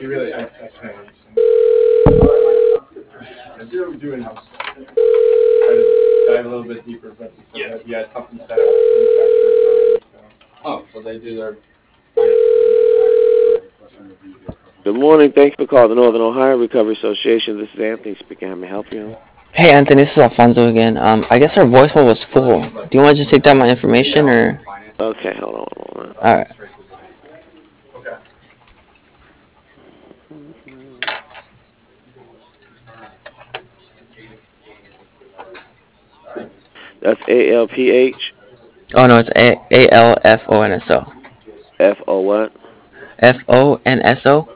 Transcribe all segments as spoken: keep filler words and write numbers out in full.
You really, I, I kind of understand. I do do in-house stuff. Try to dive a little bit deeper, but he said that he had something set up with manufacturers already. So. Oh, so they do their. Good morning. Thanks for calling the Northern Ohio Recovery Association. This is Anthony speaking. How may I help you? Hey Anthony, this is Alfonso again. Um, I guess our voicemail was full. Do you want to just take down my information or? Okay, hold on a moment. All right. Okay. That's A L P H Oh no, it's A A L F O N S O. F O what? F O N S O.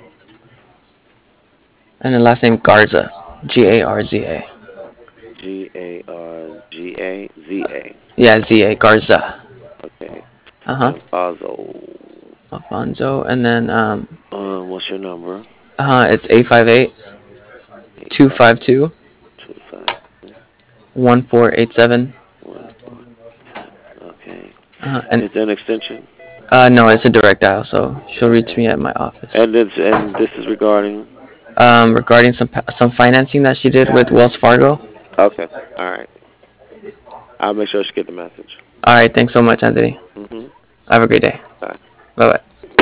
And the last name Garza. G A R Z A. G A R G A Z A. Yeah, Z A Garza. Okay. Uh huh. Alfonso. Alfonso, and then um, Um, what's your number? uh, it's eight five eight Eight two five five two two five one four eight seven. one four. Okay. Uh, and Is there an extension? uh, no, it's a direct dial, so she'll reach Okay. me at my office. And it's and this is regarding. Um, regarding some pa- some financing that she did with Wells Fargo. Okay. All right. I'll make sure she get the message. All right, thanks so much, Anthony. Mhm. Have a great day. Bye. Bye bye.